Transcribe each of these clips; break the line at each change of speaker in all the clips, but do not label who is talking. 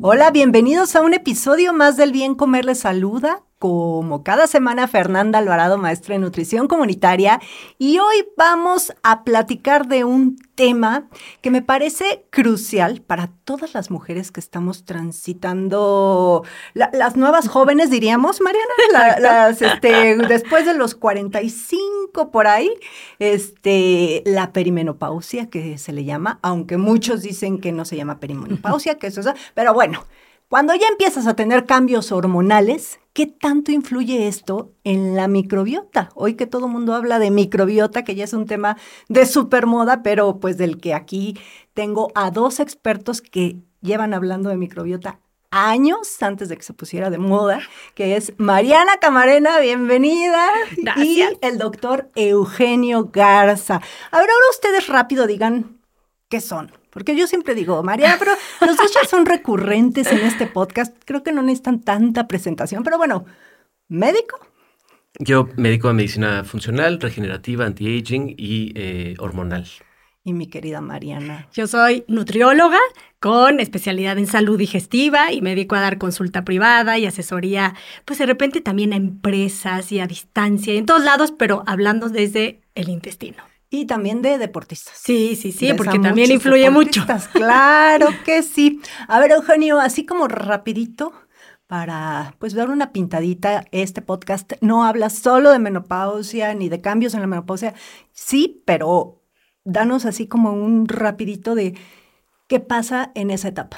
Hola, bienvenidos a un episodio más del Bien Comer les saluda. Como cada semana, Fernanda Alvarado, maestra en nutrición comunitaria, y hoy vamos a platicar de un tema que me parece crucial para todas las mujeres que estamos transitando, las nuevas jóvenes, diríamos, Mariana, después de los 45 por ahí, la perimenopausia que se le llama, aunque muchos dicen que no se llama perimenopausia, que eso es, pero bueno. Cuando ya empiezas a tener cambios hormonales, ¿qué tanto influye esto en la microbiota? Hoy que todo el mundo habla de microbiota, que ya es un tema de supermoda, pero pues del que aquí tengo a dos expertos que llevan hablando de microbiota años antes de que se pusiera de moda, que es Mariana Camarena, bienvenida.
Gracias.
Y el doctor Eugenio Garza. A ver, ahora ustedes rápido digan qué son. Porque yo siempre digo, Mariana, pero los dos ya son recurrentes en este podcast. Creo que no necesitan tanta presentación, pero bueno, ¿médico?
Yo, médico de medicina funcional, regenerativa, anti-aging y hormonal.
Y mi querida Mariana.
Yo soy nutrióloga con especialidad en salud digestiva y me dedico a dar consulta privada y asesoría, pues de repente también a empresas y a distancia y en todos lados, pero hablando desde el intestino.
Y también de deportistas.
Sí, porque también influye mucho.
Claro que sí. A ver, Eugenio, así como rapidito, para pues dar una pintadita, este podcast no habla solo de menopausia ni de cambios en la menopausia. Sí, pero danos así como un rapidito de qué pasa en esa etapa,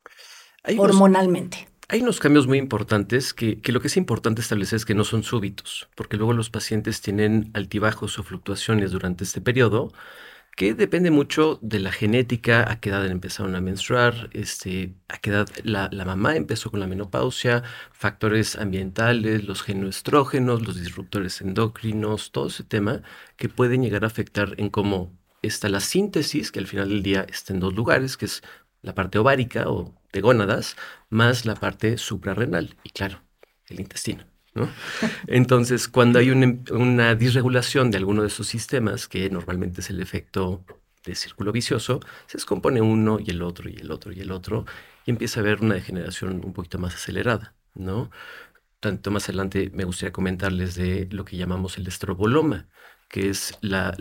hormonalmente.
Hay unos cambios muy importantes que lo que es importante establecer es que no son súbitos, porque luego los pacientes tienen altibajos o fluctuaciones durante este periodo que depende mucho de la genética, a qué edad empezaron a menstruar, a qué edad la mamá empezó con la menopausia, factores ambientales, los genoestrógenos, los disruptores endocrinos, todo ese tema que pueden llegar a afectar en cómo está la síntesis, que al final del día está en dos lugares, que es la parte ovárica o de gónadas, más la parte suprarrenal, y claro, el intestino, ¿no? Entonces, cuando hay una disregulación de alguno de esos sistemas, que normalmente es el efecto de círculo vicioso, se descompone uno y el otro y el otro y el otro, y empieza a haber una degeneración un poquito más acelerada, ¿no? Tanto más adelante me gustaría comentarles de lo que llamamos el estroboloma, que es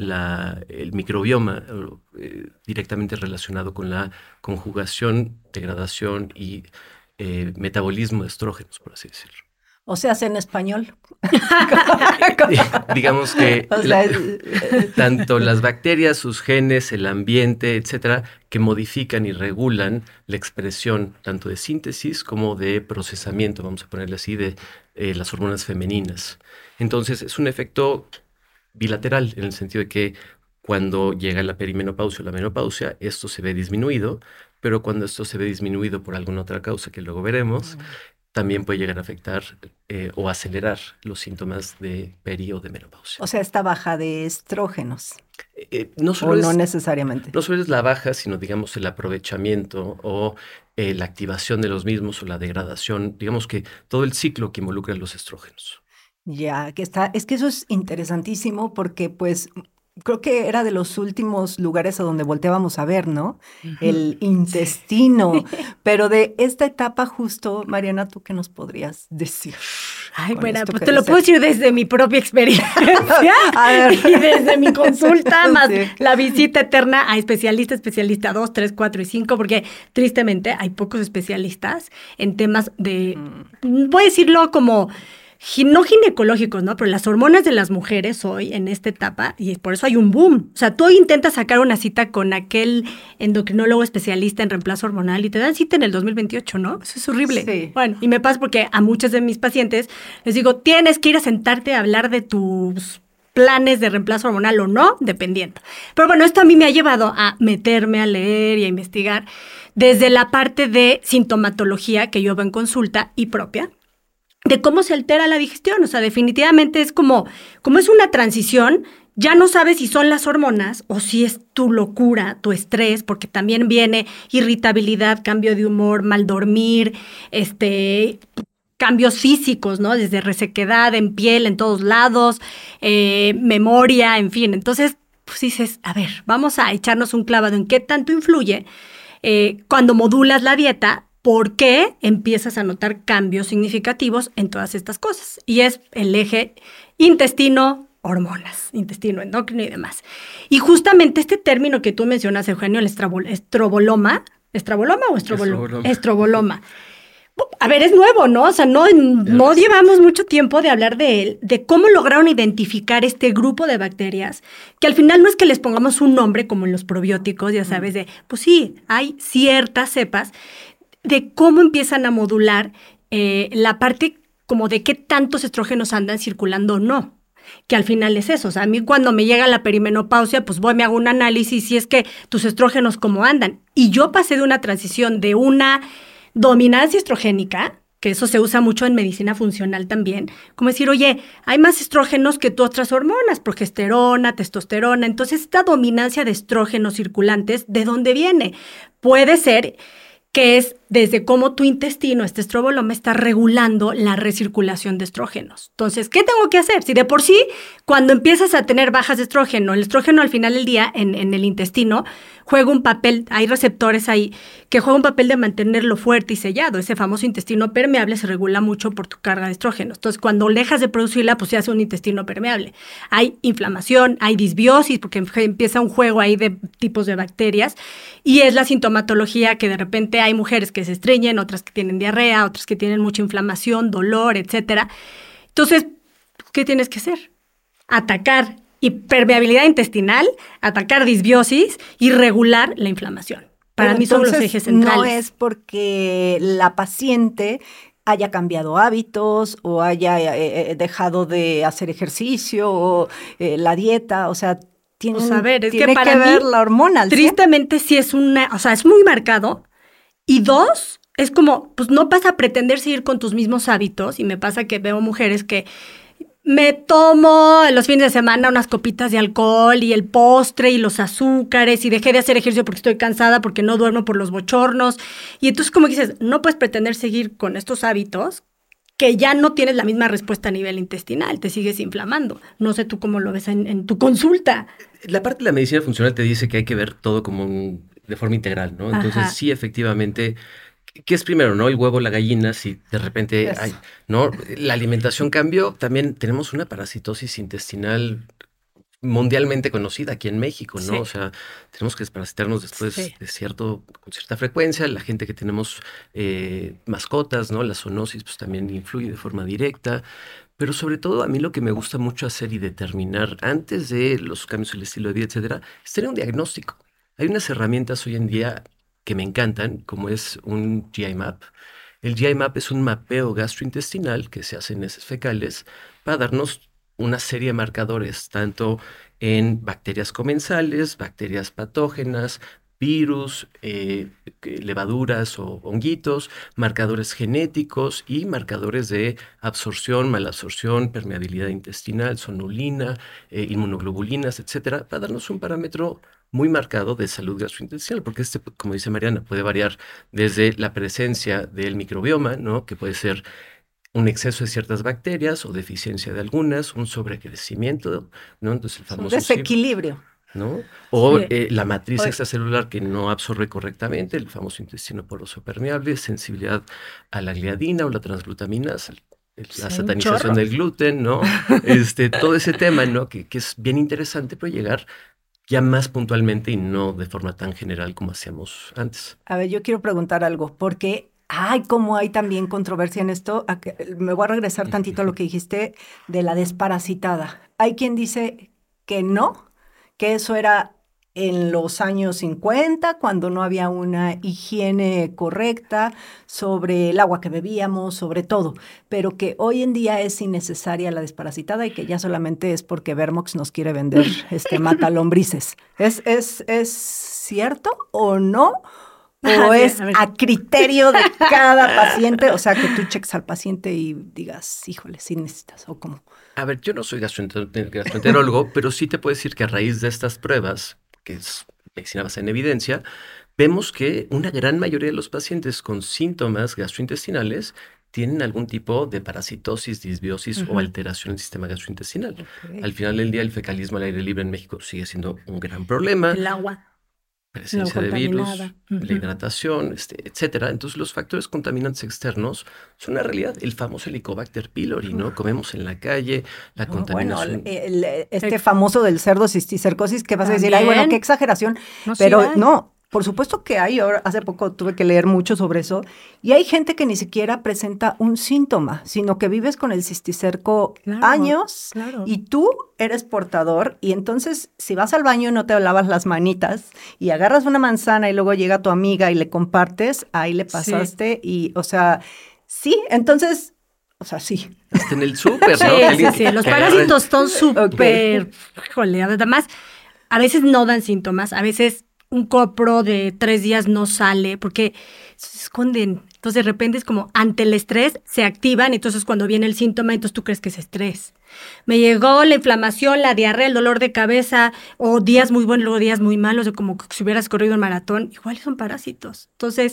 el microbioma directamente relacionado con la conjugación, degradación y metabolismo de estrógenos, por así decirlo.
O sea, en español.
Digamos que tanto las bacterias, sus genes, el ambiente, etcétera, que modifican y regulan la expresión tanto de síntesis como de procesamiento, vamos a ponerle así, de las hormonas femeninas. Entonces, es un efecto bilateral, en el sentido de que cuando llega la perimenopausia o la menopausia, esto se ve disminuido, pero cuando esto se ve disminuido por alguna otra causa que luego veremos, también puede llegar a afectar o acelerar los síntomas de peri o de menopausia.
O sea, esta baja de estrógenos.
No
necesariamente.
No solo es la baja, sino digamos el aprovechamiento o la activación de los mismos o la degradación, digamos que todo el ciclo que involucra los estrógenos.
Ya, es que eso es interesantísimo porque pues creo que era de los últimos lugares a donde volteábamos a ver, ¿no? Uh-huh. El intestino. Sí. Pero de esta etapa justo, Mariana, ¿tú qué nos podrías decir?
Ay, bueno, pues te lo puedo decir desde mi propia experiencia
a ver.
Y desde mi consulta, más la visita eterna a especialista 2, 3, 4 y 5, porque tristemente hay pocos especialistas en temas de, voy a decirlo como no ginecológicos, ¿no? Pero las hormonas de las mujeres hoy en esta etapa, y por eso hay un boom. O sea, tú intentas sacar una cita con aquel endocrinólogo especialista en reemplazo hormonal y te dan cita en el 2028, ¿no? Eso es horrible.
Sí.
Bueno, y me pasa porque a muchas de mis pacientes les digo, tienes que ir a sentarte a hablar de tus planes de reemplazo hormonal o no, dependiendo. Pero bueno, esto a mí me ha llevado a meterme a leer y a investigar desde la parte de sintomatología que yo veo en consulta y propia, de cómo se altera la digestión. O sea, definitivamente es como es una transición, ya no sabes si son las hormonas o si es tu locura, tu estrés, porque también viene irritabilidad, cambio de humor, mal dormir, cambios físicos, ¿no? Desde resequedad en piel, en todos lados, memoria, en fin. Entonces, pues dices, a ver, vamos a echarnos un clavado en qué tanto influye cuando modulas la dieta por qué empiezas a notar cambios significativos en todas estas cosas. Y es el eje intestino, hormonas, intestino endocrino y demás. Y justamente este término que tú mencionas, Eugenio, el estroboloma, ¿estroboloma o estroboloma? Estroboloma. A ver, es nuevo, ¿no? O sea, no llevamos mucho tiempo de hablar de él, de cómo lograron identificar este grupo de bacterias, que al final no es que les pongamos un nombre como en los probióticos, ya sabes, de, pues sí, hay ciertas cepas, de cómo empiezan a modular la parte como de qué tantos estrógenos andan circulando o no. Que al final es eso, o sea, a mí cuando me llega la perimenopausia, pues me hago un análisis y es que tus estrógenos cómo andan. Y yo pasé de una transición de una dominancia estrogénica, que eso se usa mucho en medicina funcional también, como decir, oye, hay más estrógenos que tú otras hormonas, progesterona, testosterona, entonces esta dominancia de estrógenos circulantes, ¿de dónde viene? Puede ser que es desde cómo tu intestino, este estroboloma, está regulando la recirculación de estrógenos. Entonces, ¿qué tengo que hacer? Si de por sí, cuando empiezas a tener bajas de estrógeno, el estrógeno al final del día en el intestino juega un papel, hay receptores ahí que juegan un papel de mantenerlo fuerte y sellado. Ese famoso intestino permeable se regula mucho por tu carga de estrógenos. Entonces, cuando dejas de producirla, pues se hace un intestino permeable. Hay inflamación, hay disbiosis, porque empieza un juego ahí de tipos de bacterias, y es la sintomatología que de repente hay mujeres que se estreñen, otras que tienen diarrea, otras que tienen mucha inflamación, dolor, etcétera. Entonces, ¿qué tienes que hacer? Atacar permeabilidad intestinal, atacar disbiosis y regular la inflamación. Para mí son los ejes centrales.
No es porque la paciente haya cambiado hábitos o haya dejado de hacer ejercicio o la dieta, o sea, tiene
que para
ver
mí,
la hormona.
Tristemente sí es es muy marcado. Y dos, es como, pues no vas a pretender seguir con tus mismos hábitos, y me pasa que veo mujeres que me tomo en los fines de semana unas copitas de alcohol y el postre y los azúcares y dejé de hacer ejercicio porque estoy cansada, porque no duermo por los bochornos. Y entonces como dices, no puedes pretender seguir con estos hábitos que ya no tienes la misma respuesta a nivel intestinal, te sigues inflamando. No sé tú cómo lo ves en tu consulta.
La parte de la medicina funcional te dice que hay que ver todo como de forma integral, ¿no? Entonces,
Ajá.
sí, efectivamente, ¿qué es primero, no? El huevo o la gallina, si de repente hay, ¿no? La alimentación cambió, también tenemos una parasitosis intestinal mundialmente conocida aquí en México, ¿no?
Sí.
O sea, tenemos que desparasitarnos después
Sí.
con cierta frecuencia. La gente que tenemos mascotas, ¿no? La zoonosis, pues también influye de forma directa. Pero sobre todo, a mí lo que me gusta mucho hacer y determinar antes de los cambios en el estilo de vida, etcétera, es tener un diagnóstico. Hay unas herramientas hoy en día que me encantan, como es un GI Map. El GI Map es un mapeo gastrointestinal que se hace en heces fecales para darnos una serie de marcadores, tanto en bacterias comensales, bacterias patógenas, virus, levaduras o honguitos, marcadores genéticos y marcadores de absorción, malabsorción, permeabilidad intestinal, sonulina, inmunoglobulinas, etcétera, para darnos un parámetro muy marcado de salud gastrointestinal, porque como dice Mariana, puede variar desde la presencia del microbioma, ¿no? Que puede ser un exceso de ciertas bacterias o deficiencia de algunas, un sobrecrecimiento, ¿no? Entonces el famoso
desequilibrio,
¿no? O
Sí.
la matriz extracelular que no absorbe correctamente, el famoso intestino poroso permeable, sensibilidad a la gliadina o la transglutaminasa, la satanización del gluten, ¿no? Todo ese tema, ¿no? Que es bien interesante, pero llegar ya más puntualmente y no de forma tan general como hacíamos antes.
A ver, yo quiero preguntar algo, porque como hay también controversia en esto. Me voy a regresar tantito a lo que dijiste de la desparasitada. Hay quien dice que no, que eso era en los años 50, cuando no había una higiene correcta sobre el agua que bebíamos, sobre todo, pero que hoy en día es innecesaria la desparasitada y que ya solamente es porque Vermox nos quiere vender mata lombrices. ¿Es cierto o no? ¿O es a criterio de cada paciente? O sea, que tú cheques al paciente y digas, híjole, sí necesitas, o cómo.
A ver, yo no soy gastroenterólogo, pero sí te puedo decir que a raíz de estas pruebas, que es medicina basada en evidencia, vemos que una gran mayoría de los pacientes con síntomas gastrointestinales tienen algún tipo de parasitosis, disbiosis o alteración del sistema gastrointestinal. Okay. Al final del día, el fecalismo al aire libre en México sigue siendo un gran problema.
El agua.
presencia de virus, la hidratación, etcétera. Entonces, los factores contaminantes externos son una realidad. El famoso Helicobacter pylori, ¿no? Comemos en la calle, la contaminación.
Bueno, famoso del cerdo cisticercosis, que vas a decir,
También.
ay, bueno, qué exageración.
No, sí
Pero
hay.
no, por supuesto que hay. Ahora, hace poco tuve que leer mucho sobre eso. Y hay gente que ni siquiera presenta un síntoma, sino que vives con el cisticerco
Claro,
años
claro.
y tú eres portador. Y entonces, si vas al baño y no te lavas las manitas y agarras una manzana y luego llega tu amiga y le compartes, ahí le pasaste. Y, o sea, sí, entonces, o sea, sí.
Hasta en el súper, ¿no?
Sí,
Que alguien
sí, los
que agarre-
parásitos son súper, híjole, además, a veces no dan síntomas, a veces un copro de 3 días no sale porque se esconden. Entonces, de repente es como ante el estrés se activan, entonces cuando viene el síntoma, entonces tú crees que es estrés. Me llegó la inflamación, la diarrea, el dolor de cabeza, o días muy buenos, luego días muy malos, de como si hubieras corrido un maratón, igual son parásitos. Entonces,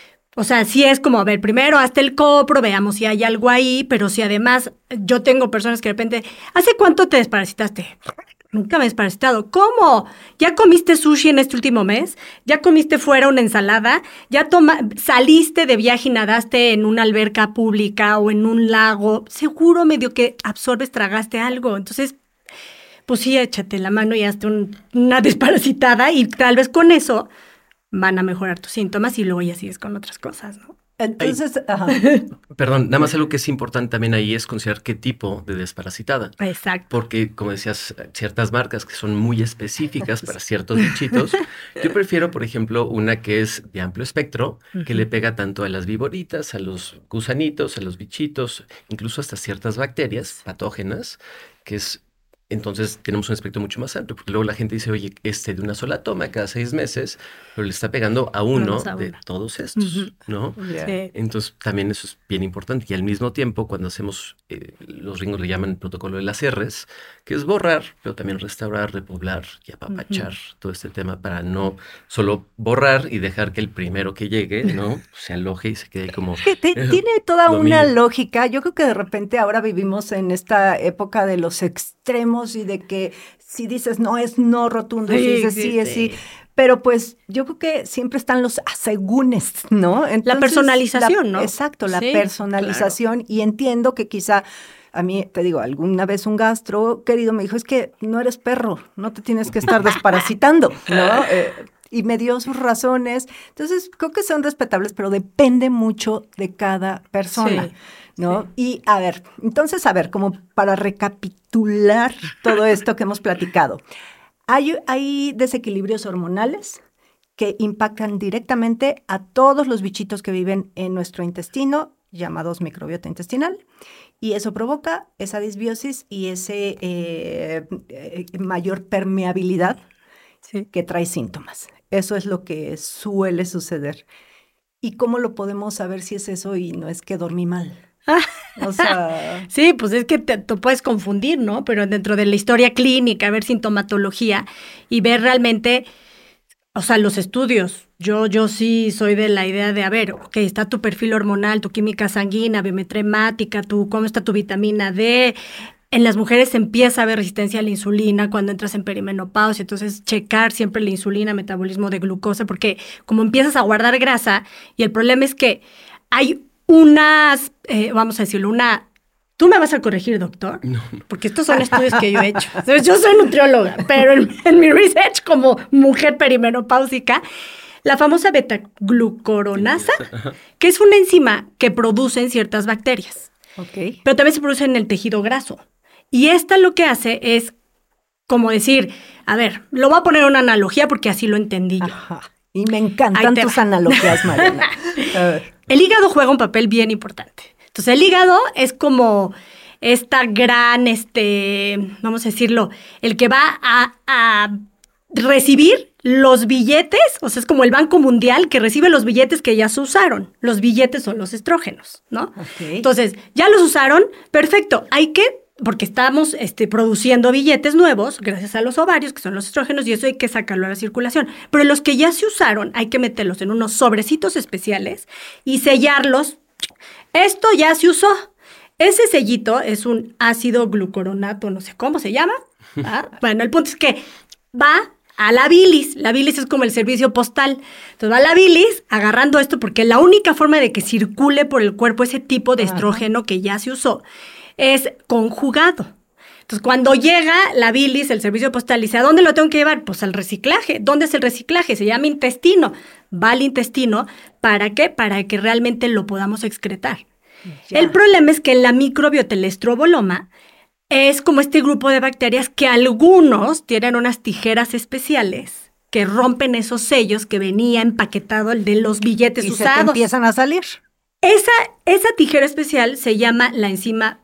o sea, sí es como, a ver, primero hazte el copro, veamos si hay algo ahí, pero si además yo tengo personas que de repente, ¿hace cuánto te desparasitaste? Nunca me he desparasitado. ¿Cómo? ¿Ya comiste sushi en este último mes? ¿Ya comiste fuera una ensalada? ¿Ya saliste de viaje y nadaste en una alberca pública o en un lago? Seguro medio que absorbes, tragaste algo. Entonces, pues sí, échate la mano y hazte una desparasitada y tal vez con eso van a mejorar tus síntomas y luego ya sigues con otras cosas, ¿no?
Entonces, ajá.
Perdón, nada más algo que es importante también ahí es considerar qué tipo de desparasitada.
Exacto.
Porque, como decías, ciertas marcas que son muy específicas para ciertos bichitos. Yo prefiero, por ejemplo, una que es de amplio espectro, que le pega tanto a las viboritas, a los gusanitos, a los bichitos, incluso hasta ciertas bacterias patógenas, que es... Entonces tenemos un espectro mucho más amplio, porque luego la gente dice, oye, de una sola toma cada 6 meses, pero le está pegando a uno
Vamos a
de
uno.
todos estos, ¿no?
Ya.
Sí.
Entonces también eso es bien importante. Y al mismo tiempo, cuando hacemos, los gringos le llaman el protocolo de las R's, que es borrar, pero también restaurar, repoblar y apapachar todo este tema para no solo borrar y dejar que el primero que llegue, ¿no? Se aloje y se quede como...
Que tiene toda
dominio.
una lógica. Yo creo que de repente ahora vivimos en esta época de los extremos y de que si dices no es no rotundo, y si dices sí es sí. Pero pues yo creo que siempre están los asegúnes, ¿no? Entonces,
La personalización, ¿no?
Exacto, la
Sí,
personalización. Y entiendo que quizá, a mí, te digo, alguna vez un gastro querido me dijo, es que no eres perro, no te tienes que estar desparasitando, ¿no? Y me dio sus razones. Entonces, creo que son respetables, pero depende mucho de cada persona,
Sí,
¿no?
sí.
Y a ver, entonces, como para recapitular todo esto que hemos platicado, hay desequilibrios hormonales que impactan directamente a todos los bichitos que viven en nuestro intestino, llamados microbiota intestinal, y eso provoca esa disbiosis y ese mayor permeabilidad
Sí.
que trae síntomas. Eso es lo que suele suceder. ¿Y cómo lo podemos saber si es eso y no es que dormí mal? O sea...
Sí, pues es que te puedes confundir, ¿no? Pero dentro de la historia clínica, ver sintomatología y ver realmente, o sea, los estudios. Yo sí soy de la idea de, a ver, ok, está tu perfil hormonal, tu química sanguínea, biometría hemática, cómo está tu vitamina D. En las mujeres se empieza a ver resistencia a la insulina cuando entras en perimenopausia, entonces checar siempre la insulina, metabolismo de glucosa, porque como empiezas a guardar grasa, y el problema es que hay unas, vamos a decirlo, tú me vas a corregir, doctor,
No.
porque estos son estudios que yo he hecho. Entonces, yo soy nutrióloga, pero en mi research como mujer perimenopáusica, la famosa beta-glucuronasa, que es una enzima que producen ciertas bacterias,
Ok.
pero también se produce en el tejido graso. Y esta lo que hace es como decir, a ver, lo voy a poner una analogía porque así lo entendí yo.
Ajá. Y me
Ahí
encantan
te
tus
va.
analogías, Mariana. A ver.
El hígado juega un papel bien importante. Entonces, el hígado es como esta gran, vamos a decirlo, el que va a recibir los billetes, o sea, es como el Banco Mundial que recibe los billetes que ya se usaron. Los billetes son los estrógenos, ¿no?
Ok.
Entonces, ya los usaron, perfecto, porque estamos produciendo billetes nuevos gracias a los ovarios, que son los estrógenos, y eso hay que sacarlo a la circulación. Pero los que ya se usaron hay que meterlos en unos sobrecitos especiales y sellarlos. Esto ya se usó. Ese sellito es un ácido glucuronato, no sé cómo se llama. Bueno, el punto es que va a la bilis. La bilis es como el servicio postal. Entonces va la bilis agarrando esto porque la única forma de que circule por el cuerpo ese tipo de estrógeno que ya se usó es conjugado. Entonces, cuando llega la bilis, el servicio postal dice, ¿a dónde lo tengo que llevar? Pues al reciclaje. ¿Dónde es el reciclaje? Se llama intestino. Va al intestino. ¿Para qué? Para que realmente lo podamos excretar. Ya. El problema es que la microbiota, el estroboloma, es como este grupo de bacterias que algunos tienen unas tijeras especiales que rompen esos sellos que venía empaquetado el de los billetes usados.
Y se te empiezan a salir.
Esa tijera especial se llama la enzima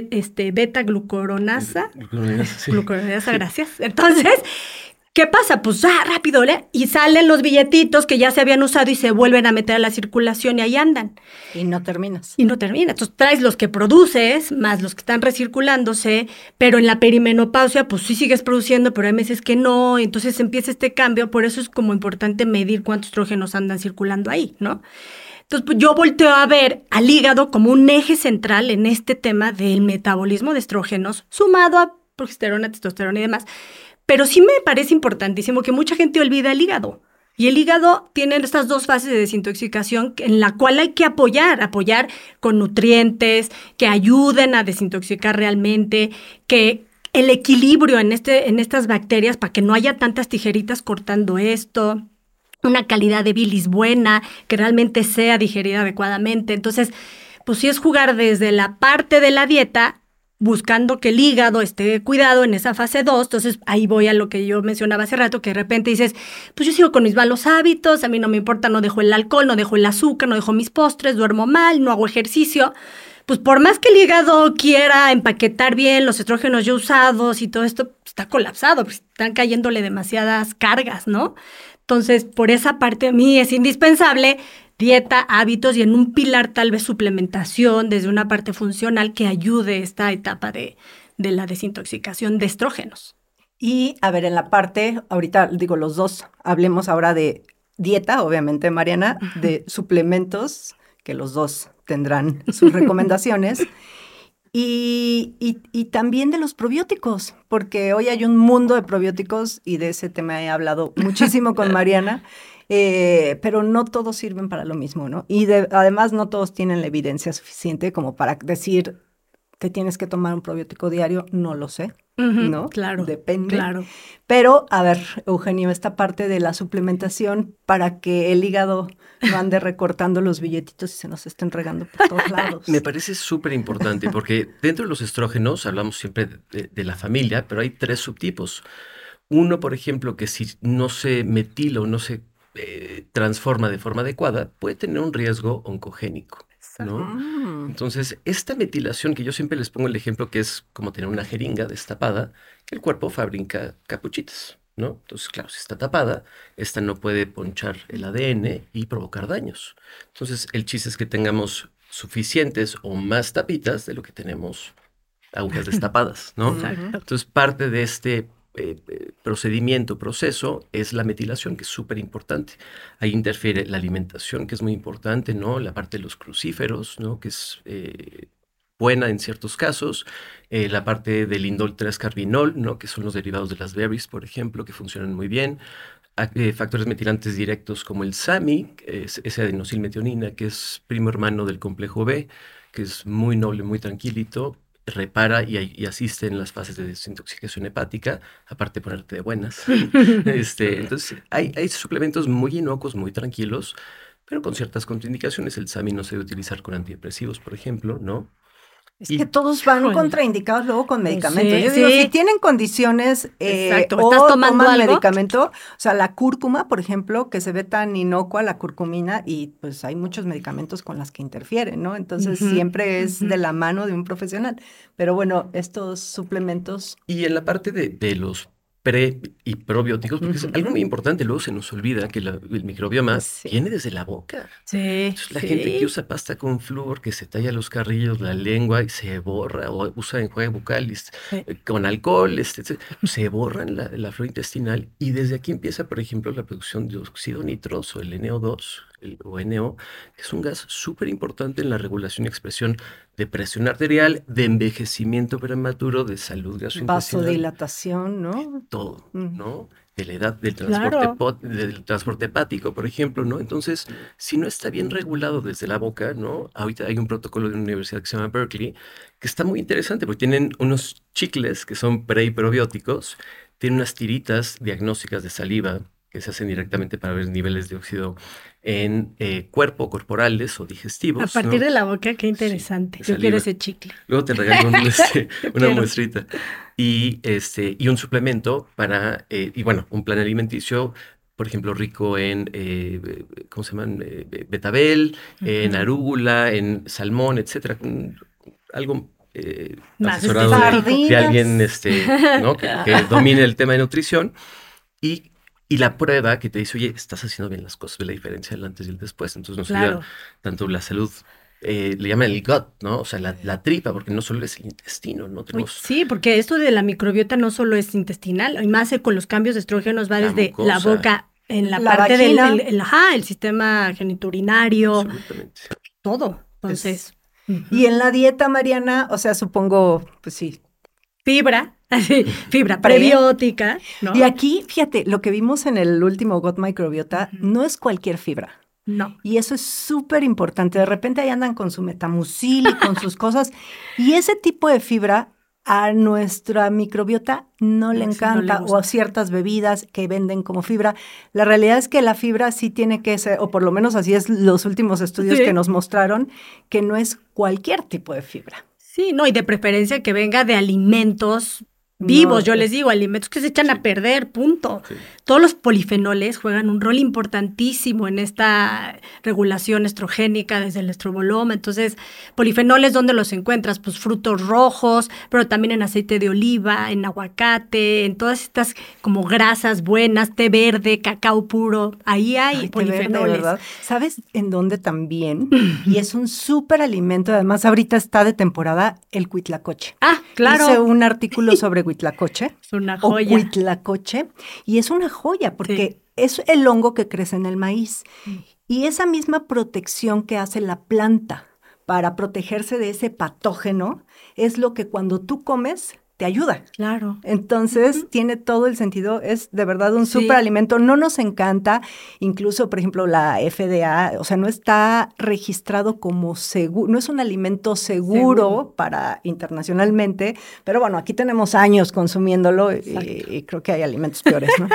beta-glucuronasa. Glucuronasa, gracias. Entonces, ¿qué pasa? Pues rápido, ¿eh? Y salen los billetitos que ya se habían usado y se vuelven a meter a la circulación y ahí andan.
Y no terminas.
Entonces traes los que produces, más los que están recirculándose, pero en la perimenopausia, pues sí sigues produciendo, pero hay meses que no, y entonces empieza este cambio. Por eso es como importante medir cuántos estrógenos andan circulando ahí, ¿no? Entonces, pues yo volteo a ver al hígado como un eje central en este tema del metabolismo de estrógenos, sumado a progesterona, testosterona y demás. Pero sí me parece importantísimo que mucha gente olvida el hígado. Y el hígado tiene estas dos fases de desintoxicación en la cual hay que apoyar con nutrientes que ayuden a desintoxicar realmente, que el equilibrio en estas bacterias para que no haya tantas tijeritas cortando esto, una calidad de bilis buena, que realmente sea digerida adecuadamente. Entonces, pues sí es jugar desde la parte de la dieta, buscando que el hígado esté cuidado en esa fase 2. Entonces, ahí voy a lo que yo mencionaba hace rato, que de repente dices, pues yo sigo con mis malos hábitos, a mí no me importa, no dejo el alcohol, no dejo el azúcar, no dejo mis postres, duermo mal, no hago ejercicio. Pues por más que el hígado quiera empaquetar bien los estrógenos ya usados y todo esto, está colapsado, pues están cayéndole demasiadas cargas, ¿no? Entonces, por esa parte a mí es indispensable dieta, hábitos y en un pilar tal vez suplementación desde una parte funcional que ayude esta etapa de la desintoxicación de estrógenos.
Y a ver, en la parte, ahorita digo los dos, hablemos ahora de dieta, obviamente, Mariana, de suplementos, que los dos tendrán sus recomendaciones. Y también de los probióticos, porque hoy hay un mundo de probióticos y de ese tema he hablado muchísimo con Mariana, pero no todos sirven para lo mismo, ¿no? Y además no todos tienen la evidencia suficiente como para decir, te tienes que tomar un probiótico diario, no lo sé, ¿no?
Claro.
Depende.
Claro.
Pero, a ver, Eugenio, esta parte de la suplementación para que el hígado no ande recortando los billetitos y se nos estén regando por todos lados.
Me parece súper importante porque dentro de los estrógenos hablamos siempre de la familia, pero hay 3 subtipos. Uno, por ejemplo, que si no se metila o no se transforma de forma adecuada, puede tener un riesgo oncogénico, ¿no? Entonces, esta metilación, que yo siempre les pongo el ejemplo que es como tener una jeringa destapada, que el cuerpo fabrica capuchitas, ¿no? Entonces, claro, si está tapada, esta no puede ponchar el ADN y provocar daños. Entonces, el chiste es que tengamos suficientes o más tapitas de lo que tenemos agujas destapadas, ¿no? Entonces, parte de este proceso es la metilación, que es súper importante. Ahí interfiere la alimentación, que es muy importante, ¿no? La parte de los crucíferos, ¿no? Que es buena en ciertos casos. La parte del indol 3-carbinol, ¿no? Que son los derivados de las berries, por ejemplo, que funcionan muy bien. Factores metilantes directos como el SAMI, esa adenosilmetionina, que es primo hermano del complejo B, que es muy noble, muy tranquilito, repara y asiste en las fases de desintoxicación hepática, aparte de ponerte de buenas. Entonces, hay suplementos muy inocuos, muy tranquilos, pero con ciertas contraindicaciones. El SAMI no se debe utilizar con antidepresivos, por ejemplo, ¿no?
Es que todos van contraindicados luego con medicamentos.
Sí,
yo digo, si tienen condiciones o
¿estás tomando
toman
algo?
medicamento, o sea, la cúrcuma, por ejemplo, que se ve tan inocua, la curcumina, y pues hay muchos medicamentos con las que interfieren, ¿no? Entonces siempre es de la mano de un profesional. Pero bueno, estos suplementos...
Y en la parte de los pre y probióticos, porque es algo muy importante, luego se nos olvida que el microbioma viene desde la boca.
Sí.
Entonces, la gente que usa pasta con flúor, que se talla los carrillos, la lengua y se borra, o usa enjuague bucal con alcohol, se borran la flora intestinal, y desde aquí empieza, por ejemplo, la producción de óxido nitroso, el NO2, o NO, que es un gas súper importante en la regulación y expresión de presión arterial, de envejecimiento prematuro, de salud gastrointestinal.
Vasodilatación, ¿no?
Todo, ¿no? de la edad del transporte,
Claro.
del transporte hepático, por ejemplo, ¿no? Entonces, si no está bien regulado desde la boca, ¿no? Ahorita hay un protocolo de una universidad que se llama Berkeley, que está muy interesante porque tienen unos chicles que son pre y probióticos, tienen unas tiritas diagnósticas de saliva que se hacen directamente para ver niveles de óxido en corporales o
A
digestivos,
partir
¿no?
de la boca, qué
Sí,
interesante.
de
Yo quiero
saliva.
ese chicle.
Luego te regalo
Yo
una
quiero.
muestrita y un suplemento para, y bueno, un plan alimenticio, por ejemplo, rico en, ¿cómo se llaman? Betabel, en
Ujú.
arúgula, en salmón, etcétera. Algo
Más
asesorado
específico.
de alguien,
Sardinas.
¿no? Que domine el tema de nutrición y, y la prueba que te dice, oye, estás haciendo bien las cosas, ve la diferencia del antes y el después. Entonces nos ayuda
Claro.
tanto la salud, le llaman el gut, ¿no? O sea, la tripa, porque no solo es el intestino, ¿no?
Uy,
Tenemos
sí, porque esto de la microbiota no solo es intestinal, y más con los cambios de estrógenos va
la
desde la
mucosa,
boca, en la
La
parte del
vagina.
el sistema geniturinario,
absolutamente.
todo. Entonces,
Y en la dieta, Mariana, o sea, supongo, pues sí.
fibra, así, fibra
Pre.
prebiótica, ¿no?
Y aquí, fíjate, lo que vimos en el último Got Microbiota
Ujú.
no es cualquier fibra.
No,
Y eso es súper importante. De repente ahí andan con su metamucil y con sus cosas. Y ese tipo de fibra a nuestra microbiota no le
no, sí, no le
encanta, o a
gusta.
ciertas bebidas que venden como fibra. La realidad es que la fibra sí tiene que ser, o por lo menos así es los últimos estudios
Sí.
que nos mostraron, que no es cualquier tipo de fibra.
Sí, no, y de preferencia que venga de alimentos
No,
vivos, yo les digo, alimentos que se echan
Sí.
a perder, punto.
Sí.
Todos los polifenoles juegan un rol importantísimo en esta regulación estrogénica desde el estroboloma. Entonces, polifenoles, ¿dónde los encuentras? Pues frutos rojos, pero también en aceite de oliva, en aguacate, en todas estas como grasas buenas, té verde, cacao puro. Ahí hay
Ay, té verde,
polifenoles.
¿verdad? ¿Sabes en dónde también? Y es un súper alimento, además ahorita está de temporada el cuitlacoche.
Ah, claro.
Hice un artículo sobre huitlacoche
Es una
o
joya.
huitlacoche y es una joya porque es el hongo que crece en el maíz y esa misma protección que hace la planta para protegerse de ese patógeno es lo que cuando tú comes te ayuda.
Claro.
Entonces, tiene todo el sentido, es de verdad un
Sí.
superalimento, no nos encanta, incluso, por ejemplo, la FDA, o sea, no está registrado como seguro, no es un alimento seguro para internacionalmente, pero bueno, aquí tenemos años consumiéndolo y creo que hay alimentos peores, ¿no?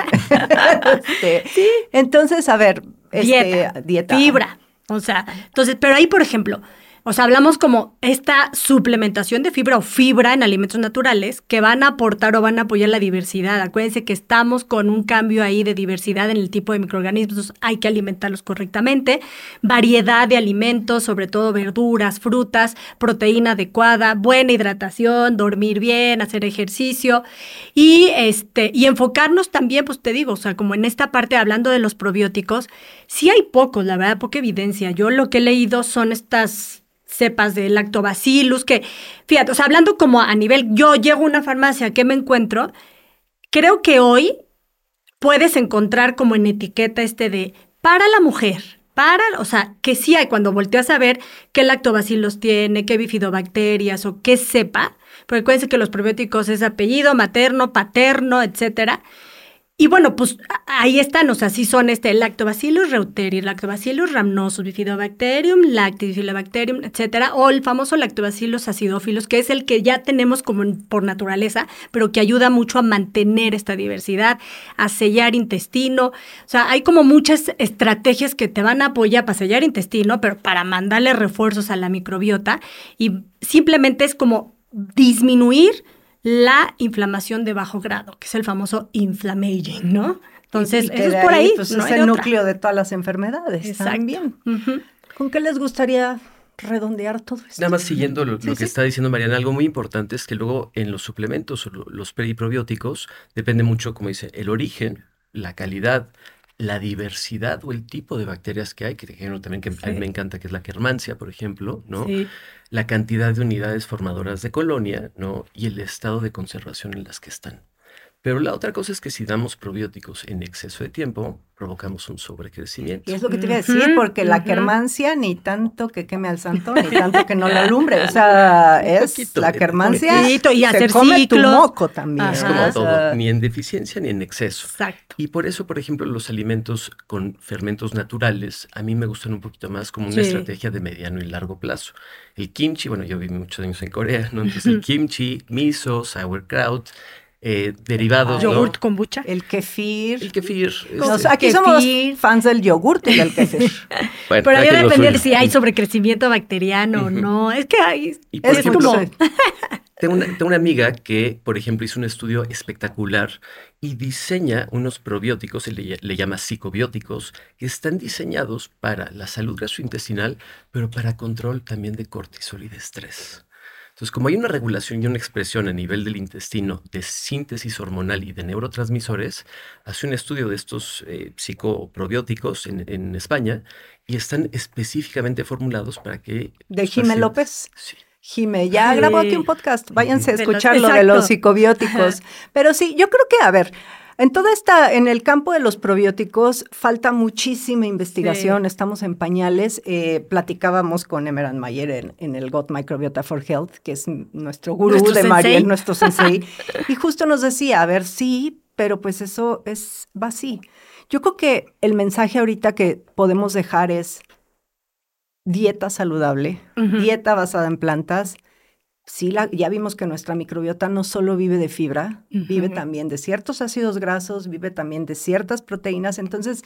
Entonces, a ver, dieta.
Fibra. O sea, entonces, pero ahí, por ejemplo, o sea, hablamos como esta suplementación de fibra o fibra en alimentos naturales que van a aportar o van a apoyar la diversidad. Acuérdense que estamos con un cambio ahí de diversidad en el tipo de microorganismos, entonces hay que alimentarlos correctamente. Variedad de alimentos, sobre todo verduras, frutas, proteína adecuada, buena hidratación, dormir bien, hacer ejercicio y enfocarnos también, pues te digo, o sea, como en esta parte hablando de los probióticos, sí hay pocos, la verdad, poca evidencia. Yo lo que he leído son estas cepas de lactobacillus, que, fíjate, o sea, hablando como a nivel, yo llego a una farmacia, ¿qué me encuentro? Creo que hoy puedes encontrar como en etiqueta de para la mujer, o sea, que sí hay cuando volteas a ver qué lactobacillus tiene, qué bifidobacterias o qué cepa, porque acuérdense que los probióticos es apellido, materno, paterno, etcétera. Y bueno, pues ahí están, o sea, sí son Lactobacillus reuteri, Lactobacillus rhamnosus, Bifidobacterium, Lactobacillus, etcétera, o el famoso Lactobacillus acidophilus, que es el que ya tenemos como por naturaleza, pero que ayuda mucho a mantener esta diversidad, a sellar intestino. O sea, hay como muchas estrategias que te van a apoyar para sellar intestino, pero para mandarle refuerzos a la microbiota y simplemente es como disminuir la inflamación de bajo grado, que es el famoso inflammaging, ¿no? Entonces,
Y que
eso
de
es por ahí,
pues,
no
es
hay
el
de otra.
núcleo de todas las enfermedades.
Exacto.
También.
Ujú.
¿Con qué les gustaría redondear todo esto?
Nada más siguiendo lo
Sí,
que está diciendo Mariana, algo muy importante es que luego en los suplementos o los periprobióticos depende mucho, como dice, el origen, la calidad, la diversidad o el tipo de bacterias que hay, que también que a mí me encanta, que es la Kermansia, por ejemplo, ¿no?
Sí.
La cantidad de unidades formadoras de colonia, ¿no? Y el estado de conservación en las que están. Pero la otra cosa es que si damos probióticos en exceso de tiempo, provocamos un sobrecrecimiento.
Y es lo que te iba a decir, porque la quermancia ni tanto que queme al santo, ni tanto que no la alumbre. O sea, la quermancia
y hacer
se come tu
ciclos.
moco también.
Es como todo, ni en deficiencia ni en exceso.
Exacto.
Y por eso, por ejemplo, los alimentos con fermentos naturales a mí me gustan un poquito más como una estrategia de mediano y largo plazo. El kimchi, bueno, yo viví muchos años en Corea, ¿no? Entonces el kimchi, miso, sauerkraut, derivados, ¿no?
Yogurt kombucha.
El kefir.
El kefir.
Aquí somos fans del yogurt y del kefir.
Bueno,
pero ahí depende de si hay sobrecrecimiento bacteriano o no. Es que hay...
Y por
Es
ejemplo,
como...
Tengo una amiga que, por ejemplo, hizo un estudio espectacular y diseña unos probióticos, le llama psicobióticos, que están diseñados para la salud gastrointestinal, pero para control también de cortisol y de estrés. Entonces, como hay una regulación y una expresión a nivel del intestino de síntesis hormonal y de neurotransmisores, hace un estudio de estos psicoprobióticos en España y están específicamente formulados para que...
¿De Jimé López?
Sí.
Jimé, ya grabó aquí un podcast, váyanse a escuchar lo de
exacto.
los psicobióticos. Pero sí, yo creo que, a ver, en el campo de los probióticos falta muchísima investigación,
Sí.
Estamos en pañales. Platicábamos con Emerald Mayer en el Gut Microbiota for Health, que es nuestro gurú
Nuestro
de
sensei.
Mariel, nuestro sensei, y justo nos decía, a ver, sí, pero pues eso va así. Yo creo que el mensaje ahorita que podemos dejar es dieta saludable, dieta basada en plantas. Sí, ya vimos que nuestra microbiota no solo vive de fibra, vive también de ciertos ácidos grasos, vive también de ciertas proteínas. Entonces,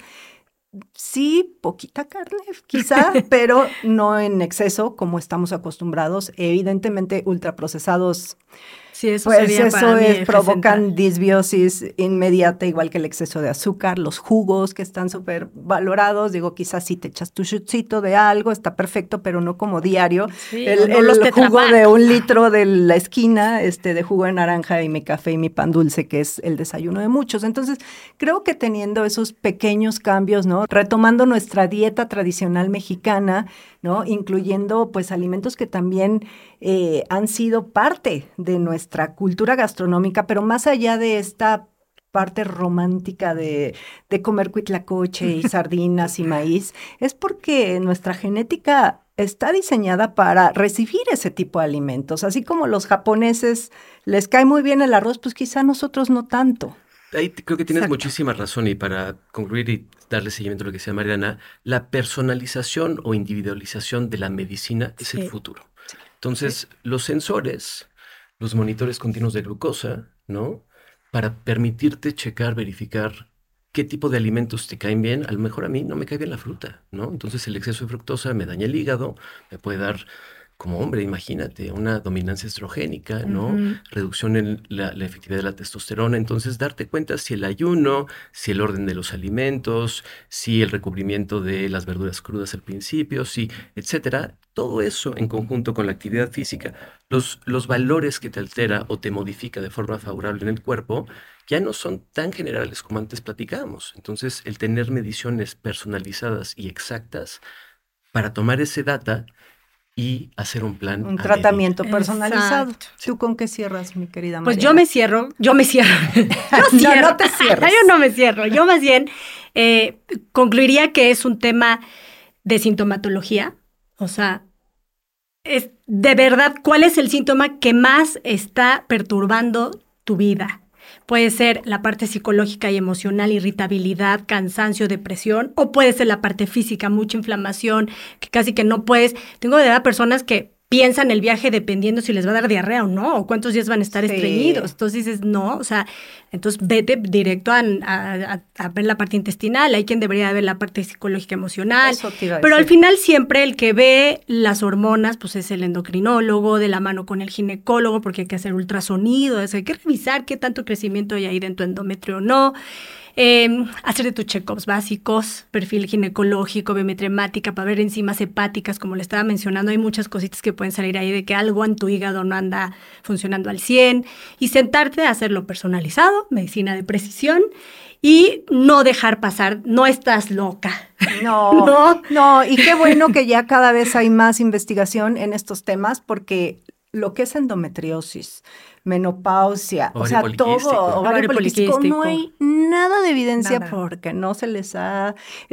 sí, poquita carne, quizá, pero no en exceso como estamos acostumbrados. Evidentemente, ultraprocesados,
Sí, eso
pues
sería
eso
para mí
es,
eje
provocan
central.
disbiosis inmediata, igual que el exceso de azúcar, los jugos que están súper valorados. Digo, quizás si te echas tu shotcito de algo, está perfecto, pero no como diario.
Sí,
el
no los Tetra
jugo
Pak.
de 1 litro de la esquina, de jugo de naranja y mi café y mi pan dulce, que es el desayuno de muchos. Entonces, creo que teniendo esos pequeños cambios, ¿no? Retomando nuestra dieta tradicional mexicana, ¿no? Incluyendo, pues, alimentos que también han sido parte de nuestra cultura gastronómica, pero más allá de esta parte romántica de comer cuitlacoche y sardinas y maíz, es porque nuestra genética está diseñada para recibir ese tipo de alimentos. Así como los japoneses les cae muy bien el arroz, pues quizá nosotros no tanto.
Ahí creo que tienes
Exacto.
muchísima razón y para concluir y darle seguimiento a lo que decía Mariana, la personalización o individualización de la medicina es el futuro. Entonces, los sensores, los monitores continuos de glucosa, ¿no? Para permitirte checar, verificar qué tipo de alimentos te caen bien. A lo mejor a mí no me cae bien la fruta, ¿no? Entonces el exceso de fructosa me daña el hígado, me puede dar, como hombre, imagínate, una dominancia estrogénica, ¿no? Reducción en la efectividad de la testosterona. Entonces, darte cuenta si el ayuno, si el orden de los alimentos, si el recubrimiento de las verduras crudas al principio, si, etcétera. Todo eso en conjunto con la actividad física, los valores que te altera o te modifica de forma favorable en el cuerpo, ya no son tan generales como antes platicábamos. Entonces, el tener mediciones personalizadas y exactas para tomar ese data y hacer un plan.
Un tratamiento
medida.
personalizado.
Exacto.
¿Tú con qué cierras, mi querida Mariana?
Pues yo me cierro. Yo
No te cierres.
Yo no me cierro. Yo más bien concluiría que es un tema de sintomatología. O sea, es de verdad, ¿cuál es el síntoma que más está perturbando tu vida? Puede ser la parte psicológica y emocional, irritabilidad, cansancio, depresión, o puede ser la parte física, mucha inflamación, que casi que no puedes. Tengo de verdad personas que piensan el viaje dependiendo si les va a dar diarrea o no, o cuántos días van a estar estreñidos. Entonces dices, no, o sea, entonces vete directo a ver la parte intestinal. Hay quien debería ver la parte psicológica, emocional.
Eso te iba a
Pero al
decir.
final siempre el que ve las hormonas, pues es el endocrinólogo, de la mano con el ginecólogo, porque hay que hacer ultrasonido, hay que revisar qué tanto crecimiento hay ahí dentro de endometrio o no. Hacer de tus check-ups básicos, perfil ginecológico, biometría hemática, para ver enzimas hepáticas, como le estaba mencionando, hay muchas cositas que pueden salir ahí de que algo en tu hígado no anda funcionando al 100, y sentarte a hacerlo personalizado, medicina de precisión, y no dejar pasar, no estás loca.
No, y qué bueno que ya cada vez hay más investigación en estos temas, porque lo que es endometriosis, menopausia, o sea,
Ovario
todo,
poliquístico.
ovario poliquístico, no hay nada de evidencia
Nada.
porque no se les ha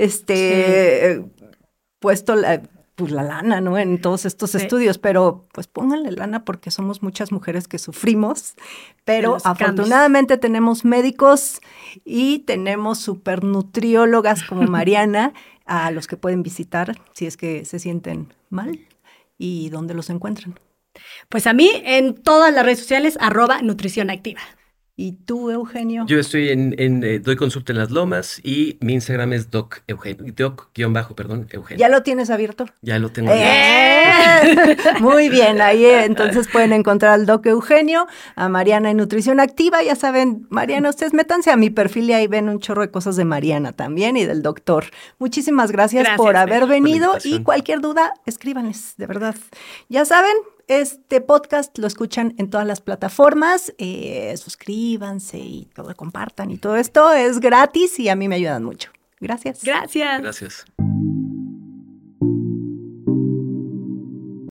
puesto la lana, ¿no? En todos estos
Sí.
estudios, pero pues pónganle lana porque somos muchas mujeres que sufrimos, pero
Los
afortunadamente tenemos médicos y tenemos supernutriólogas como Mariana a los que pueden visitar si es que se sienten mal y dónde los encuentran.
Pues a mí en todas las redes sociales, @nutrición activa.
¿Y tú, Eugenio?
Yo estoy doy consulta en Las Lomas y mi Instagram es doc Eugenio, Eugenio.
¿Ya lo tienes abierto?
Ya lo tengo.
Muy bien, ahí entonces pueden encontrar al Doc Eugenio, a Mariana en Nutrición Activa. Ya saben, Mariana, ustedes métanse a mi perfil y ahí ven un chorro de cosas de Mariana también y del doctor. Muchísimas gracias por haber
por la
venido y
invitación.
cualquier duda, escríbanles, de verdad. Ya saben, este podcast lo escuchan en todas las plataformas. Suscríbanse y todo, compartan y todo esto es gratis y a mí me ayudan mucho. Gracias.
Gracias.
Gracias.